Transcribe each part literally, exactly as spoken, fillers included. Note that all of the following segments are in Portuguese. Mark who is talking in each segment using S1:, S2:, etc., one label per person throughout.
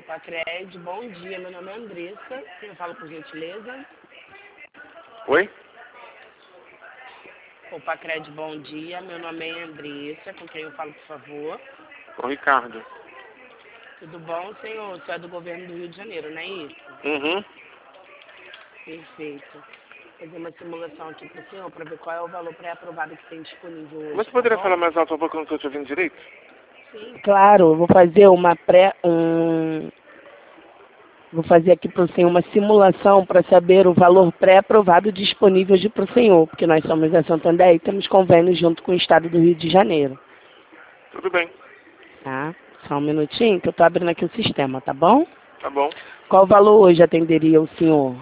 S1: Pacred, bom dia, meu nome é Andressa, eu falo por gentileza.
S2: Oi?
S1: O Pacred, bom dia, meu nome é Andressa, com quem eu falo, por favor.
S2: O Ricardo.
S1: Tudo bom, senhor? O senhor é do governo do Rio de Janeiro, não é isso?
S2: Uhum.
S1: Perfeito. Vou fazer uma simulação aqui para o senhor, para ver qual é o valor pré-aprovado que tem disponível hoje,
S2: Mas você
S1: tá
S2: poderia
S1: bom?
S2: falar mais alto, por favor, que eu não estou te ouvindo direito?
S1: Sim, claro, eu vou fazer uma pré... Um... Vou fazer aqui para o senhor uma simulação para saber o valor pré-aprovado disponível hoje para o senhor, porque nós somos da Santander e temos convênio junto com o Estado do Rio de Janeiro.
S2: Tudo bem.
S1: Tá? Só um minutinho que eu estou abrindo aqui o sistema, tá bom?
S2: Tá bom.
S1: Qual valor hoje atenderia o senhor?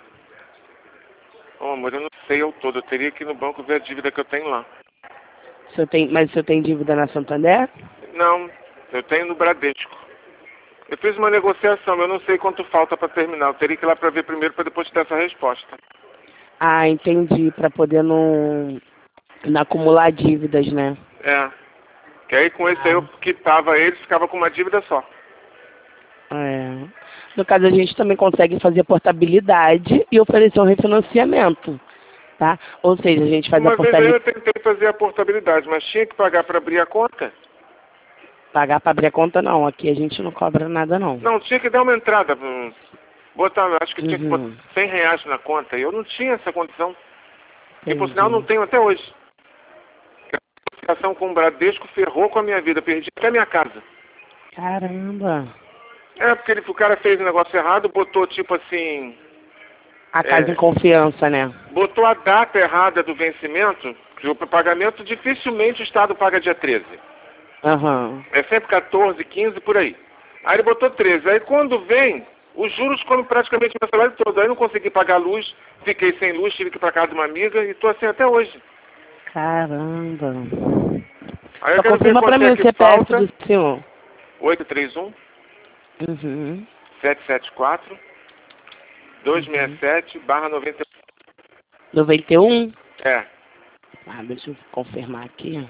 S2: Ô, amor, eu não sei ao todo. Eu teria que ir no banco ver a dívida que eu tenho lá.
S1: O senhor tem... Mas o senhor tem dívida na Santander?
S2: Não, eu tenho no Bradesco. Eu fiz uma negociação, eu não sei quanto falta para terminar. Eu teria que ir lá para ver primeiro, para depois ter essa resposta.
S1: Ah, entendi, para poder não... não acumular dívidas, né?
S2: É. Que aí com esse aí eu quitava eles, ficava com uma dívida só.
S1: É. No caso, a gente também consegue fazer portabilidade e oferecer um refinanciamento, tá? Ou seja, a gente faz a
S2: Uma vez aí eu
S1: portabilidade...
S2: tentei fazer a portabilidade, mas tinha que pagar para abrir a conta.
S1: Pagar para abrir a conta, não. Aqui a gente não cobra nada, não.
S2: Não, tinha que dar uma entrada. hum, Botar, acho que tinha que botar
S1: Uhum.
S2: cem reais na conta. E eu não tinha essa condição. E por sinal não
S1: Entendi.
S2: tenho até hoje. A associação com o Bradesco ferrou com a minha vida. Perdi até minha casa.
S1: Caramba.
S2: É, porque ele, o cara fez um negócio errado, botou tipo assim...
S1: A casa em
S2: É,
S1: confiança, né?
S2: botou a data errada do vencimento, que o pagamento dificilmente o Estado paga dia treze.
S1: Aham.
S2: É sempre quatorze, quinze, por aí. Aí ele botou treze. Aí quando vem, os juros comem praticamente meu salário todo. Aí não consegui pagar a luz, fiquei sem luz, tive que ir pra casa de uma amiga e tô assim até hoje.
S1: Caramba.
S2: Aí eu
S1: Só
S2: quero ver
S1: confirma para
S2: quanto
S1: mim
S2: é
S1: o
S2: que
S1: C P F
S2: falta.
S1: do senhor.
S2: oito três um,
S1: Uhum.
S2: sete sete quatro, dois seis
S1: Uhum.
S2: sete, barra noventa e um.
S1: noventa e um?
S2: É.
S1: Ah, deixa eu confirmar aqui.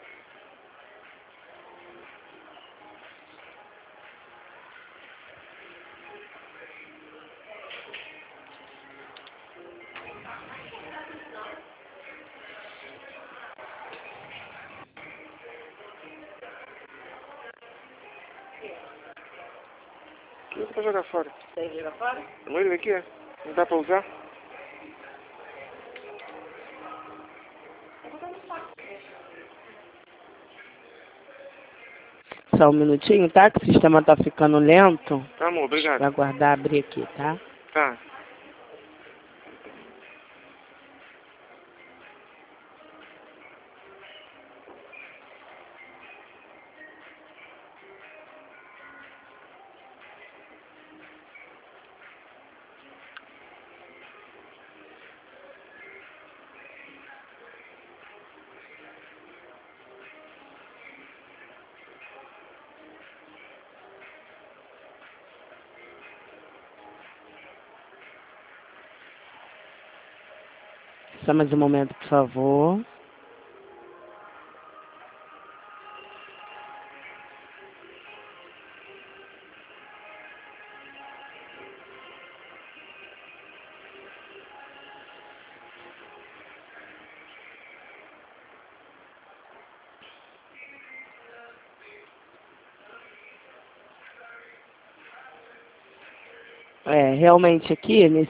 S2: Que eu vou jogar fora.
S1: Tem que jogar fora?
S2: Não ele aqui, é? Não dá pra usar?
S1: Só um minutinho, tá? Que o sistema tá ficando lento.
S2: Tá, amor, obrigado.
S1: Vai aguardar abrir aqui, tá?
S2: Tá.
S1: Só mais um momento, por favor. É, realmente aqui, nesse